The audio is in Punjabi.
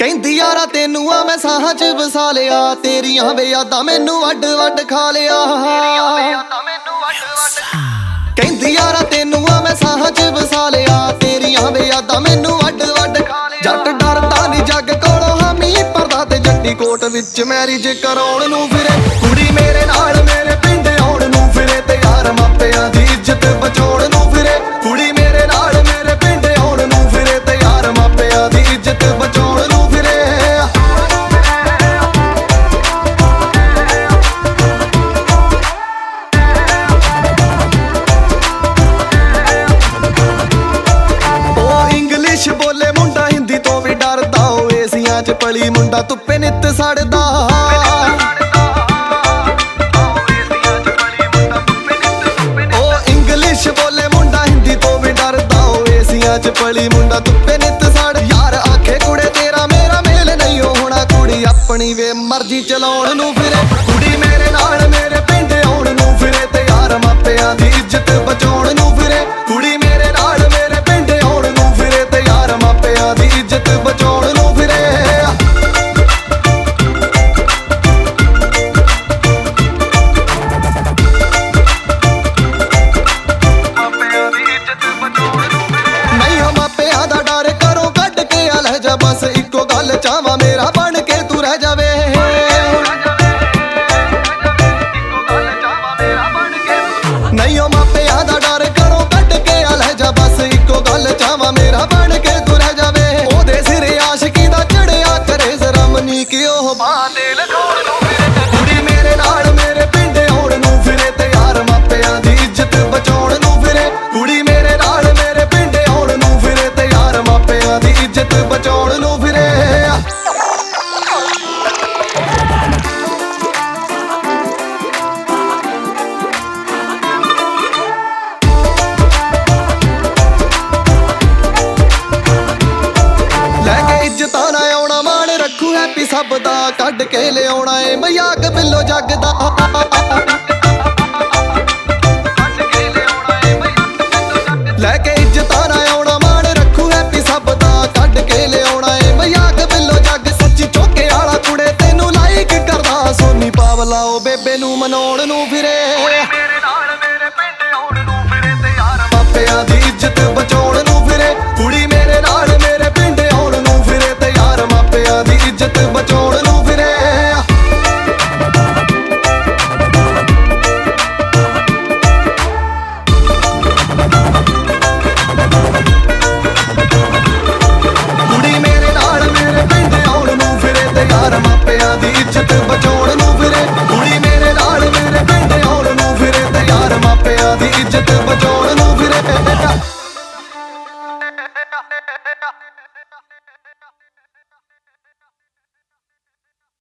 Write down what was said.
ਕਹਿੰਦੀ ਯਾਰਾ ਤੈਨੂੰ ਆ ਮੈਂ ਸਾਹਾਂ 'ਚ ਵਸਾ ਲਿਆ, ਤੇਰੀਆਂ ਵੇ ਯਾਦਾਂ ਮੈਨੂੰ ਵੱਡ ਵੱਡ ਖਾ ਲਿਆ। ਕਹਿੰਦੀ ਯਾਰਾ ਤੈਨੂੰ ਆ ਮੈਂ ਸਾਹਾਂ 'ਚ ਵਸਾ ਲਿਆ, ਤੇਰੀਆਂ ਵੇ ਯਾਦਾਂ ਮੈਨੂੰ ਵੱਡ ਵੱਡ ਖਾ ਲਿਆ। ਜੱਟ ਡਰਦਾ ਨੀ ਜੱਗ ਕੋਲੋਂ ਹਾਮੀ ਭਰਦਾ ਤੇ ਜੱਟੀ ਕੋਟ ਵਿੱਚ ਮੈਰਿਜ ਕਰਾਉਣ ਨੂੰ ਫਿਰੇ। ਕੁੜੀ ਮੇਰੇ ਨਾਲ ਮੇਰੇ ਪਿੰਡ ਆਉਣ ਨੂੰ ਫਿਰੇ ਤੇ ਯਾਰ ਮਾਪਿਆਂ ਦੀ ਇੱਜ਼ਤ ਬਚਾਉਣ ਨੂੰ ਫਿਰੇ। ਕੁੜੀ ਮੇਰੇ ਨਾਲ ਮੇਰੇ ਪਿੰਡ ਆਉਣ ਨੂੰ ਫਿਰੇ ਤੇ ਯਾਰ ਮਾਪਿਆਂ ਦੀ ਇੱਜ਼ਤ ਬਚਾਉਣ ਨੂੰ ਫਿਰੇ। ਉਹ ਇੰਗਲਿਸ਼ ਬੋਲੇ ਮੁੰਡਾ ਹਿੰਦੀ ਤੋਂ ਵੀ ਡਰਦਾ, ਉਹ ਏਸੀਆਂ 'ਚ ਪਲੀ ਮੁੰਡਾ ਧੁੱਪੇ ਨਿੱਤ ਸੜਦਾ। ਚ ਪਲੀ ਮੁੰਡਾ ਧੁੱਪੇ ਨਿੱਤ ਸੜ। ਯਾਰ ਆਖੇ ਕੁੜੇ ਤੇਰਾ ਮੇਰਾ ਮੇਲ ਨਹੀਂ ਹੋਣਾ, ਕੁੜੀ ਆਪਣੀ ਵੇ ਮਰਜ਼ੀ ਚਲਾਉਣ ਨੂੰ ਫਿਰੇ। ਕੁੜੀ ਮੇਰੇ ਨਾਲ ਮੇਰੇ ਪਿੰਡ ਆਉਣ ਨੂੰ ਫਿਰੇ ਤੇ ਯਾਰ ਮਾਪਿਆਂ ਦੀ ਇੱਜ਼ਤ ਬਚਾਉਣ ਨੂੰ ਫਿਰੇ। ਕੁੜੀ ਮੇਰੇ ਨਾਲ ਮੇਰੇ ਪਿੰਡ ਆਉਣ ਨੂੰ ਫਿਰੇ ਤੇ ਯਾਰ ਮਾਪਿਆਂ ਦੀ ਇੱਜ਼ਤ ਬਚਾਉਣ ਨੂੰ ਫਿਰੇ। ਬਸ ਇੱਕੋ ਗੱਲ ਚਾਹਾਂ ਮੇਰਾ ਬਣ ਕੇ ਤੂੰ ਰਹਿ ਜਾਵੇ। ਨਹੀਂ ਉਹ ਮਾਪਿਆਂ ਦਾ ਡਰ ਕਰੋ ਕੱਢ ਕੇ ਆ ਲੈ ਜਾ, ਬਸ ਇੱਕੋ ਗੱਲ ਚਾਹਾਂ ਮੇਰਾ ਬਣ ਕੇ ਤੂੰ ਰਹਿ ਜਾਵੇ। ਉਹਦੇ ਸਿਰ ਆਸ਼ਕੀ ਦਾ ਚੜਿਆ ਕਰੇ ਜ਼ਰਾ ਮਨੀ ਕਿ ਉਹ ਬਾਹ ਤੇ ਲਗਾਉਣ ਨੂੰ ਫਿਰੇ। ਕੁੜੀ ਮੇਰੇ ਨਾਲ ਮੇਰੇ ਪਿੰਡ ਆਉਣ ਨੂੰ ਫਿਰੇ ਤੇ ਯਾਰ ਮਾਪਿਆਂ ਦੀ ਇੱਜ਼ਤ ਬਚਾਉਣ ਨੂੰ ਫਿਰੇ। ਕੁੜੀ ਮੇਰੇ ਨਾਲ ਮੇਰੇ ਪਿੰਡ ਆਉਣ ਨੂੰ ਫਿਰੇ ਤੇ ਯਾਰ ਮਾਪਿਆਂ ਦੀ ਇੱਜ਼ਤ ਬਚਾਉਣ ਨੂੰ ਫਿਰੇ। ਲੈ ਕੇ ਇੱਜ਼ਤਾਂ ਨਾ ਆਉਣਾ ਮਾਣ ਰੱਖੂ ਹੈਪੀ ਸਭ ਦਾ, ਕੱਢ ਕੇ ਲਿਆਉਣਾ ਏ ਮਜ਼ਾਕ ਬਿੱਲੋ ਜੱਗ ਦਾ। ਲੈ ਕੇ ਇੱਜ਼ਤਾਂ ਨਾ ਆਉਣਾ ਮਾਣ ਰੱਖੂ ਹੈਪੀ ਸਭ ਦਾ, ਕੱਢ ਕੇ ਲਿਆਉਣਾ ਏ ਮਜ਼ਾਕ ਬਿੱਲੋ ਜੱਗ। ਸੱਚੀ ਚੋਕੇ ਵਾਲਾ ਕੁੜੇ ਤੈਨੂੰ ਲਾਈਕ ਕਰਦਾ, ਸੋਨੀ ਪਾਵਲਾ ਉਹ ਬੇਬੇ ਨੂੰ ਮਨਾਉਣ ਨੂੰ ਫਿਰੇ। ਮਾਪਿਆਂ ਦੀ ਇੱਜ਼ਤ ਬਚਾਉਣ ਨੂੰ ਫਿਰੇ। ਕੁੜੀ ਮੇਰੇ ਨਾਲ ਮੇਰੇ ਪਿੰਡ ਆਉਣ ਨੂੰ ਫਿਰੇ ਤੇ ਯਾਰ ਮਾਪਿਆਂ ਦੀ ਇੱਜ਼ਤ ਬਚਾਉਣ ਨੂੰ ਫਿਰੇ। ਕੁੜੀ ਮੇਰੇ ਨਾਲ ਮੇਰੇ ਪਿੰਡ ਆਉਣ ਨੂੰ ਫਿਰੇ ਤੇ ਯਾਰ ਮਾਪਿਆਂ ਦੀ ਇੱਜ਼ਤ ਬਚਾਉਣ ਨੂੰ ਫਿਰੇ। ਕੁੜੀ ਮੇਰੇ ਨਾਲ ਮੇਰੇ ਪਿੰਡ ਆਉਣ ਨੂੰ ਫਿਰੇ ਤੇ ਯਾਰ ਮਾਪਿਆਂ ਦੀ ਇੱਜ਼ਤ ਬਚਾਉਣ ਨੂੰ ਫਿਰੇ।